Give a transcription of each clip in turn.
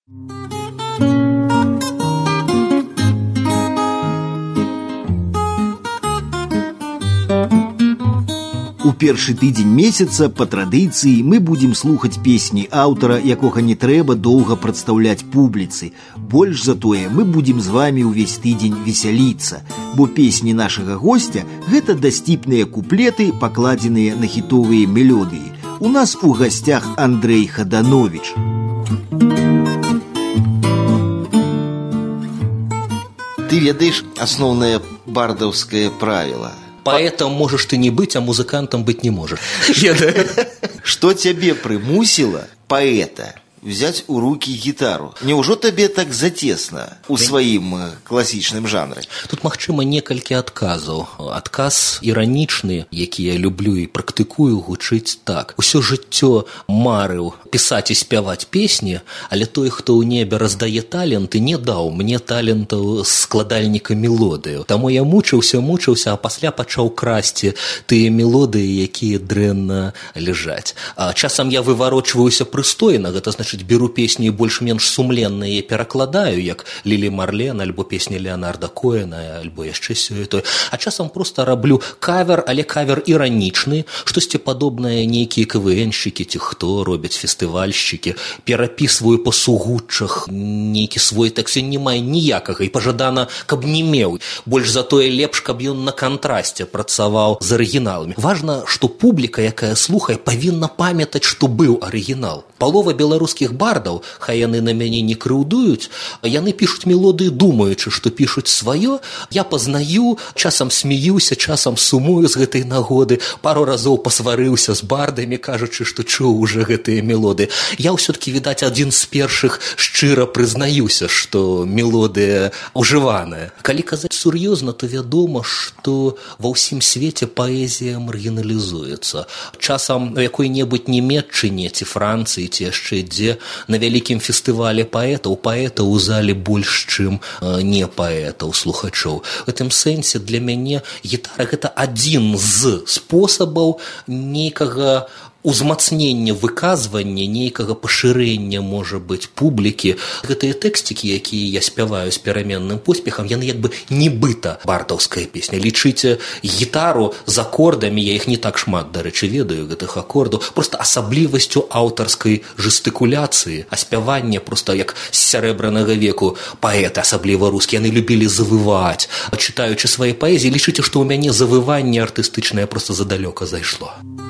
У першы тыдзень месяца па традыцыі мы будзем слухаць песні аўтара, якога не трэба доўга прадстаўляць публіцы. Больш за тое, мы будзем з вамі ўвесь тыдзень весяліцца, бо песні нашага госця – гэта дасціпныя куплеты, пакладзеныя на хітовыя мелодыі. У нас у гасцях Андрэй Хаданович. Ты ведаешь основное бардовское правило? Поэтом можешь ты не быть, а музыкантом быть не можешь. Что тебе примусило поэта взять у руки гитару? Неужо табе так затесна у сваім класічным жанры? Тут, магчыма, некалькі адказаў. Адказ іранічны, які я люблю і практыкую, гучыць так. Усё жыццё марыў пісаць і спяваць песні, але той, хто ў небе раздае таленты, не даў мне талентаў складальніка мелодыяў. Таму я мучыўся, а пасля пачаў красці тыя мелодыі, якія дрэнна ляжаць. Часам я выварочваюся прыстойна, гэта значыць, беру песні больш-менш сумленныя і перакладаю, як Лілі Марлен, альбо песні Леонарда Коэна, альбо яшчэ сёе-тое. А часам проста раблю кавер, але кавер іранічны, штосьці падобнае нейкія КВНщики, ці хто робяць фестывальшчыкі. Перапісваю па сугуччах нейкі свой тэкст, ён не мае ніякага, і пажадана, каб не меў. Больш за тое лепш, каб ён на кантрасце працаваў з арыгіналамі. Важна, што публіка, якая слухае, павінна памятаць, што быў арыгінал. Палова беларускіх бардаў, хай яны на мяне не крыўдуюць, яны пішуць мелодыі, думаючы, што пішуць сваё. Я пазнаю, часам смеюся, часам сумую з гэтай нагоды, пару разоў пасварыўся з бардамі, кажучы, што чуў уже гэтыя мелодыі. Я ўсё-ткі, відаць, адзін з першых шчыра прызнаюся, што мелодыя ужываная. Калі казаць сур'ёзна, то вядома, што ва ўсім свеце паэзія маргіналізуецца. Часам у якой-небудзь Нямецчыне ці Францыі ці яшчэ дзе на вялікім фестывале паэтаў у зале больш, чым не паэтаў, слухачоў. В гэтым сэнсе для мяне гітара – гэта адзін з спосабаў нейкага узмацнення выказвання, нейкага пашырэння, можа быць, публікі. Гэтыя тэксцікі, якія я спяваю з пераменным поспехам, яны як бы нібыта бардаўская песня. Лічыце гітару з акордамі, я іх не так шмат, дарэчы, ведаю гэтых акордаў, проста асаблівасцю аўтарскай жэстыкуляцыі, а спяванне проста як з сярэбранага веку паэты, асабліва рускія, яны любілі завываць. Чытаючы свае паэзіі, лічыце, што ў мяне завыванне артыстычнае проста задалёка зайшло.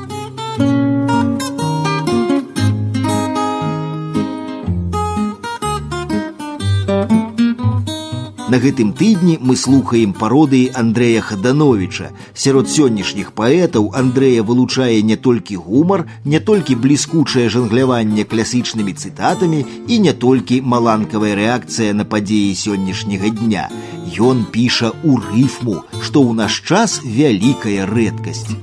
На гэтым тыдні мы слухаем пародыі Андрэя Хадановича. Сярод сённяшніх паэтаў Андрэя вылучае не толькі гумар, не толькі бліскучае жангляванне класічнымі цытатамі і не толькі маланкавая рэакцыя на падзеі сённяшняга дня. Ён піша ў рыфму, што ў наш час вялікая рэдкасць.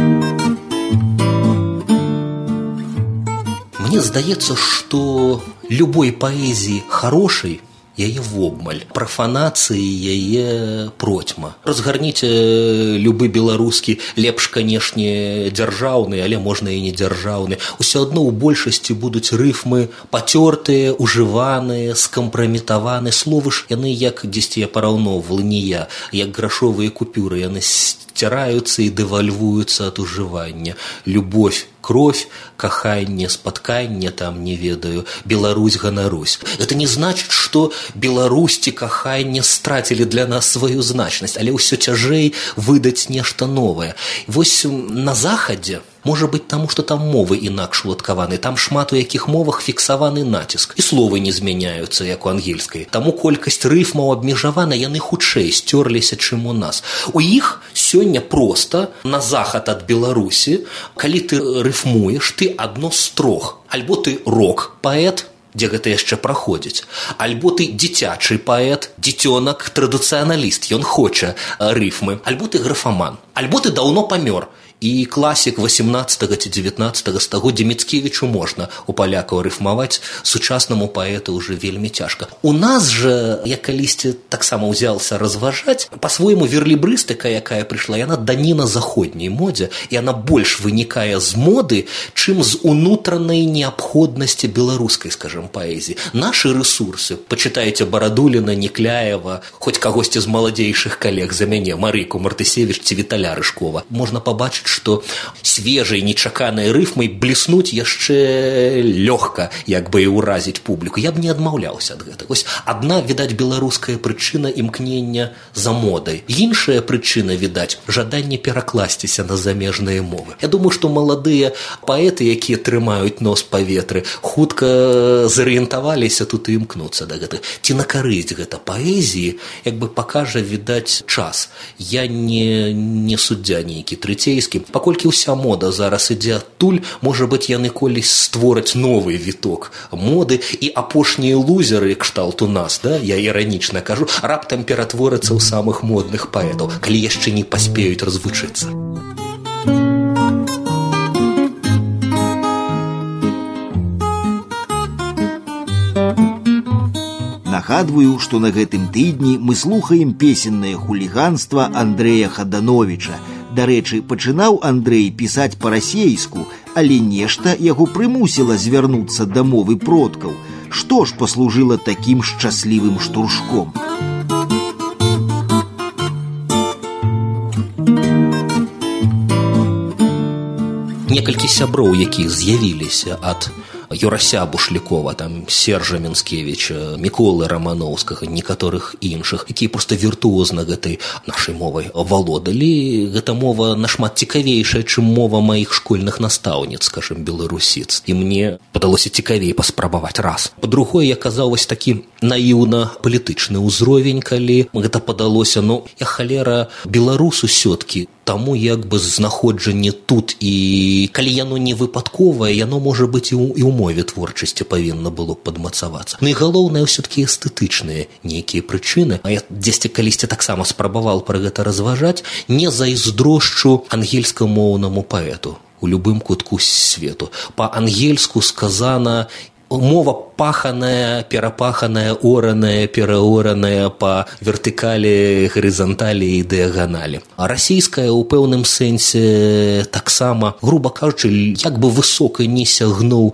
Мне здаецца, што любой паэзіі хорошай яе вобмаль, прафанацыі яе процьма. Разгарніце любы беларускі, лепш, канешне, дзяржаўны, але можна і не дзяржаўны. Усё адно ў большасці будуць рыфмы пацёртыя, ужываныя, скампраметаваны. Словы ж яны, як дзесьці я параўноўвала, не я, як грашовыя купюры, яны сціраюцца і дэвальвуюцца ад ужывання. Любовь, кровь, каханне, спатканне, там, не ведаю, Беларусь, ганарусь. Это не значит, что Беларусь ці каханне страцілі для нас сваю значнасць, але ўсё цяжэй выдаць нешта новае. Вось на Захадзе, можа быць, таму, што там мовы інакш уладкаваны, там шмат у якіх мовах фіксаваны націск, і словы не змяняюцца, як у ангельскай. Таму колькасць рыфмаў абмежавана, яны хутчэй сцёрліся, чым у нас. У іх сёння проста на захад ад Беларусі, калі ты рыфмуеш, ты адно з трох. Альбо ты рок-паэт, дзе гэта яшчэ праходзіць, альбо ты дзіцячы паэт, дзіцёнак, традыцыяналіст, ён хоча рыфмы, альбо ты графаман, альбо ты даўно памёр, і класік 18 ці 19 стагоддзя Міцкевічу можна, у палякаў рыфмаваць, сучаснаму паэту ўжо вельмі цяжка. У нас жа, я калісьці таксама ўзяўся разважаць, па-свойму верлібрыстыка, якая прыйшла, яна даніна заходняй модзе, і яна больш вынікае з моды, чым з унутранай неабходнасці беларускай, скажем, паэзіі. Нашы рэсурсы, пачытайце Барадуліна, Некляева, хоць кагосьці з маладзейшых калег за мяне, Марыйку Мартысевіч ці Віталя Рыжкова, можна пабачыць, што свежай, нечаканай рыфмай бліснуць яшчэ лёгка, як бы і ўразіць публіку. Я б не адмаўляўся ад гэтага. Вось адна, відаць, беларуская прычына імкнення за модай. Іншая прычына, відаць, жаданне перакласціся на замежныя мовы. Я думаю, што маладыя паэты, якія трымаюць нос паветры, хутка зарыентаваліся тут і імкнуцца да гэтага. Ці на карысць гэта паэзіі, як бы пакажа, відаць, час. Я не суддзя нейкі трыцейскі. Паколькі ўся мода зараз ідзе адтуль, можа быць, яны колісь створаць новы віток моды, і апошнія лузеры, кшталт у нас, да, я іранічна кажу, раптам ператворацца ў самых модных паэтаў, калі яшчэ не паспеюць развучыцца. Нагадваю, што на гэтым тыдні мы слухаем песеннае хуліганства Андрэя Хадановіча. Дарэчы, пачынаў Андрэй пісаць па-расейску, але нешта яго прымусіла звярнуцца да мовы продкаў. Што ж паслужыла такім шчаслівым штуршком? Некалькі сяброў, якія з'явіліся ад Юрася Бушлікова, там, Сержа Мінскевіча, Міколы Раманоўскага, некаторых іншых, якія проста віртуозна гэтай нашай мовай валодалі. Гэта мова нашмат цікавейшая, чым мова маіх школьных настаўніц, скажем, беларусіц. І мне падалося цікавей паспрабаваць раз. Па-другое, я казаў вось такі наіўна-палітычны ўзровень, калі гэта падалося, я халера беларус усё-ткі, таму як бы знаходжанне тут, і калі яно не выпадковае, яно можа быць і ў мове творчасці павінна было падмацавацца. І галоўнае ўсё-ткі эстэтычныя нейкія прычыны. А я дзесьці калісьці таксама спрабаваў пра гэта разважаць, не зайздрошчу ангельскамоўнаму паэту у любым кутку свету. Па-ангельску сказана мова паханая, перапаханая, ораная, пераораная па вертыкалі, гарызанталі і дыяганалі. А расійская ў пэўным сэнсе таксама, груба кажучы, як бы высока не сягнуў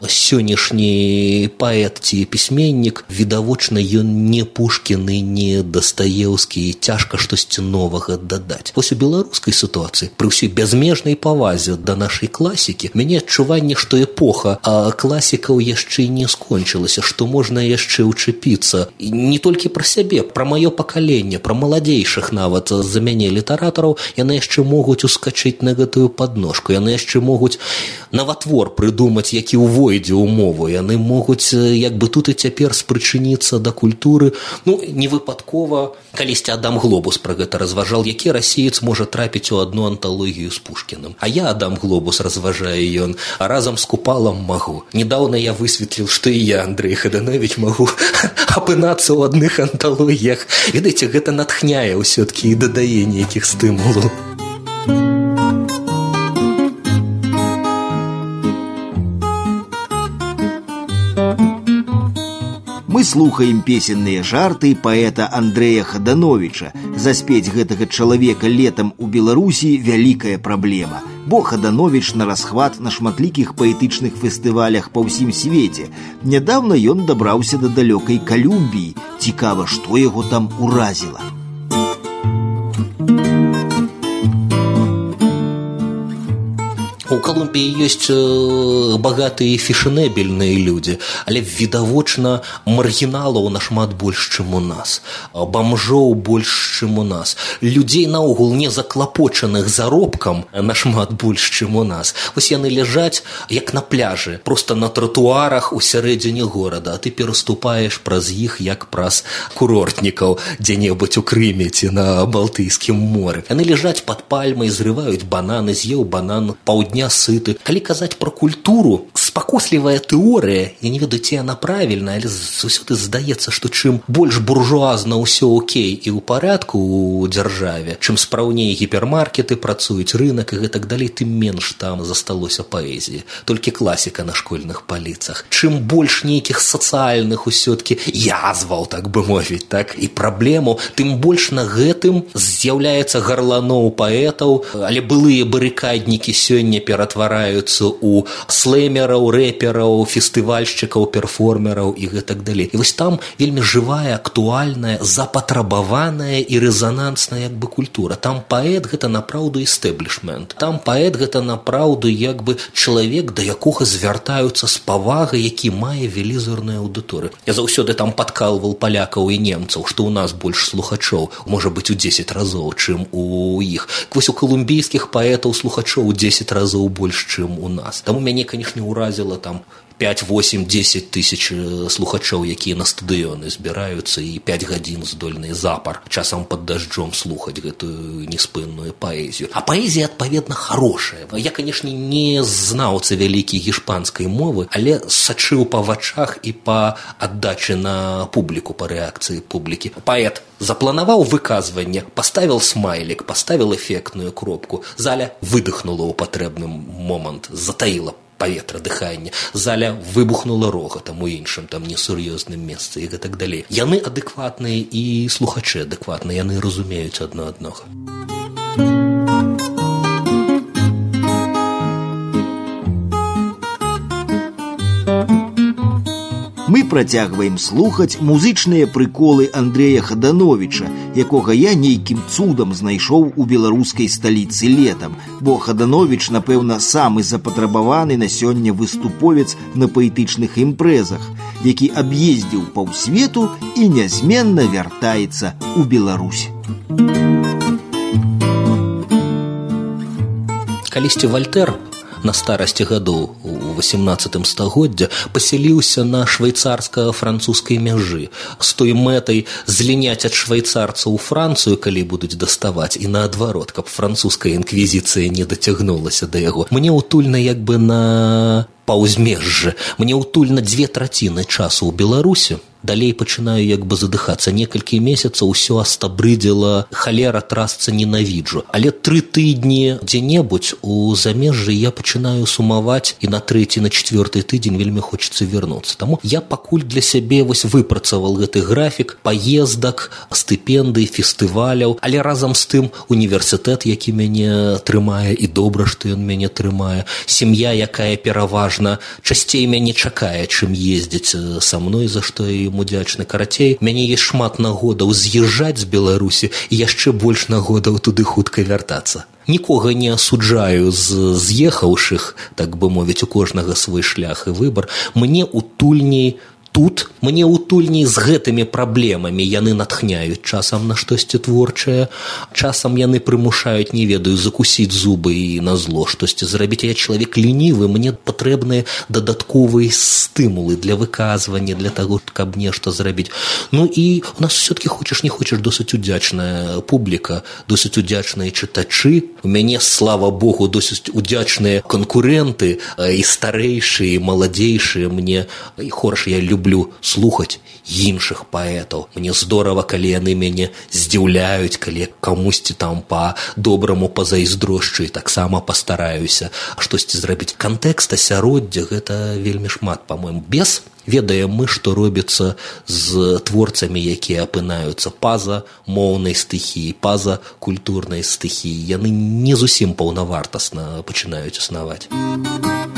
сённяшні паэт ці пісьменнік, відавочна ён не Пушкін і не Дастаеўскі, і цяжка штосьці новага дадаць. Вось у беларускай сітуацыі, пры ўсёй бязмежнай павазе да нашай класікі, мяне адчуванне, што эпоха класікаў яшчэ не скончылася, што можна яшчэ ўчапіцца. І не толькі пра сябе, пра маё пакаленне, пра маладзейшых нават за мяне літаратараў, яны яшчэ могуць ускачыць на гэтую падножку, яны яшчэ могуць наватвор прыдумаць, які ўвойдзе ў мову, яны могуць як бы тут і цяпер спрычыніцца да культуры. Не выпадкова калісьці Адам Глобус пра гэта разважал, які расеец можа трапіць у адну анталогію з Пушкіным. А я, Адам Глобус, разважае ён, разам з Купалам магу. Недаўна я высветліў, што і я, Андрэй Хаданович, магу апынацца ў адных анталогіях. Ведаеце, гэта натхняе ўсё-ткі і дадае нейкіх стымулаў. Мы слухаем песенныя жарты паэта Андрэя Хадановіча. Заспець гэтага чалавека летам у Беларусі вялікая праблема, бо Хадановіч на расхват на шматлікіх паэтычных фестывалях па ўсім свеце. Нядаўна ён дабраўся да далёкай Калумбіі. Цікава, што яго там уразіла. У Колумбіі ёсць багатыя фешанэбельныя людзі, але відавочна маргіналаў нашмат больш, чым у нас, бамжоў больш, чым у нас, людзей наогул не заклапочаных заробкам нашмат больш, чым у нас. Вось яны ляжаць як на пляжы, проста на тратуарах у сярэдзіне горада, а ты пераступаеш праз іх як праз курортнікаў дзе-небудзь у Крыме ці на Балтыйскім моры. Яны ляжаць пад пальмай, зрываюць бананы, з'еў банан, паўдня сыты. Калі казаць пра культуру, з спакуслівая тэорыя, я не ведаю, ці яна правільная, але заўсёды здаецца, што чым больш буржуазна ўсё окей і ў парядку у дзяржаве, чым спраўней гіпермаркеты працуюць, рынак і гэтак далей, тым менш там засталося паэзіі. Толькі класіка на школьных паліцах. Чым больш нейкіх сацыяльных усё-ткі язваў, так бы мовіць, так, і праблемаў, тым больш на гэтым з'яўляецца гарланоў паэтаў, але былыя барыкаднікі сёння ператвараюцца ў слэмераў, рэпераў, фестывальшчыкаў, перформераў і гэтак далей. І вось там вельмі жывая, актуальная, запатрабаваная і рэзанансная як бы культура. Там паэт гэта напраўду эстэблішмент. Там паэт гэта напраўду як бы чалавек, да якога звяртаюцца з павагай, які мае велізарную аўдыторыю. Я заўсёды там падкалваў палякаў і немцаў, што ў нас больш слухачоў, можа быць, у 10 разоў, чым у іх. Вось у калумбійскіх паэтаў слухачоў у 10 разоў больш, чым у нас. Таму мяне, канешне, уразіла там 5, 8, 10 тысяч слухачоў, якія на стадыёны збіраюцца і 5 гадзін здольныя запар часам пад дажджом слухаць гэтую неспынную паэзію. А паэзія, адпаведна, хорошая. Я, канешне, не знаўца вялікі гішпанскай мовы, але сачыў па вачах і па аддачы на публіку, па рэакцыі публікі. Паэт запланаваў выказванне, паставіў смайлік, паставіў эфектную кропку, заля выдыхнула ў патрэбны момант, затаіла паветра, дыханне, заля выбухнула рогатам у іншым там несур'ёзным месцы і гэтак далей. Яны адэкватныя і слухачы адэкватныя, яны разумеюць адно аднога. Мы працягваем слухаць музычныя прыколы Андрэя Хадановіча, якога я нейкім цудам знайшоў у беларускай сталіцы летам, бо Хадановіч, напэўна, самы запатрабаваны на сёння выступовец на паэтычных імпрэзах, які аб'ездзіў паўсвету і нязменна вяртаецца ў Беларусь. Калісьці Вальтэр на старасці гадоў у 18 стагоддзя пасяліўся на швейцарска-французскай мяжы з той мэтай зліняць ад швейцарцаў у Францыю, калі будуць даставаць, і наадварот, каб французская інквізіцыя не дацягнулася да яго. Мне утульна як бы на паўзмежжы, мне утульна 2/3 часу ў Беларусі. Далей пачынаю як бы задыхацца. Некалькі месяцаў усё астабрыдзіла, халера, трасца, ненавіджу. Але 3 тыдні дзе-небудзь у замежжы я пачынаю сумаваць, і на 3-й, на 4-й тыдзень вельмі хочацца вярнуцца. Таму я пакуль для сябе вось выпрацаваў гэты графік паездак, стыпендый, фестываляў, але разам з тым універсітэт, які мяне трымае, і добра, што ён мяне трымае, сям'я, якая пераважна часцей мяне чакае, чым ездзіць са мной, за што і удзячны. Карацей, мяне есть шмат нагодаў з'язджаць з Беларусі і яшчэ больш нагодаў туды хутка вяртацца. Нікога не асуджаю з з'ехаўшых, так бы мовіць, у кожнага свой шлях і выбар. Мне утульней тут, мне утульней з гэтымі праблемамі. Яны натхняюць часам на штосьці творчае, часам яны прымушаюць, не ведаю, закусіць зубы і на зло штосьці зрабіць. Я чалавек лінівы, мне патрэбныя дадатковыя стымулы для выказвання, для таго, каб нешта зрабіць. Ну і у нас все-таки, хочаш не хочаш, досыць удзячная публіка, досыць удзячныя чытачы. У мяне, слава Богу, досыць удзячныя канкурэнты, і старэйшыя, і маладзейшыя. Мне, і хорш, я люблю слухаць іншых паэтаў. Мне здорава, калі яны мяне здзіўляюць, калі камусьці там па-добраму пазайздрошчу, і таксама пастараюся штосьці зрабіць. Кантэкст, асяроддзя — гэта вельмі шмат, па-мойму. Без ведаем мы, што робіцца з творцамі, якія апынаюцца па-за моўнай стыхіі, па-за культурнай стыхіі. Яны не зусім паўнавартасна пачынаюць існаваць.